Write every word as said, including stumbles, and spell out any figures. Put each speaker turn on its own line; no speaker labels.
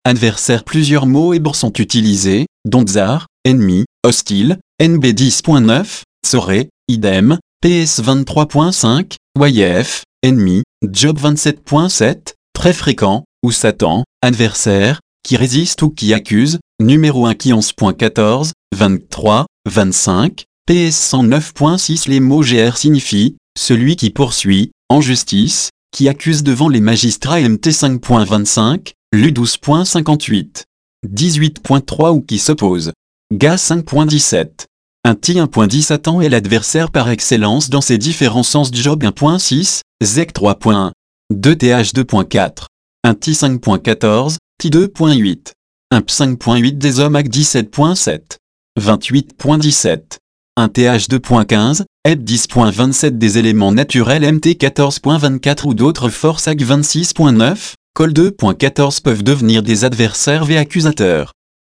adversaire. Plusieurs mots hébreux sont utilisés, dont tsar, ennemi, hostile, N B dix point neuf, soré, idem, P S vingt-trois point cinq, Y F, ennemi, Job vingt-sept point sept, très fréquent, ou Satan, adversaire, qui résiste ou qui accuse, numéro un qui onze point quatorze, vingt-trois, vingt-cinq, P S cent neuf point six. Les mots G R signifient, celui qui poursuit, en justice, qui accuse devant les magistrats. M T cinq point vingt-cinq, L U douze point cinquante-huit, dix-huit point trois ou qui s'oppose. G A cinq point dix-sept. Un T un point dix. Satan est l'adversaire par excellence dans ses différents sens. Job un point six, Z E C trois point un, deux T H deux point quatre. Un T cinq point quatorze, T deux point huit. Un P cinq point huit des hommes. A C dix-sept point sept, vingt-huit point dix-sept. Un T H deux point quinze, E P dix point vingt-sept des éléments naturels. M T quatorze point vingt-quatre ou d'autres forces. A C vingt-six point neuf, Col deux point quatorze peuvent devenir des adversaires et accusateurs.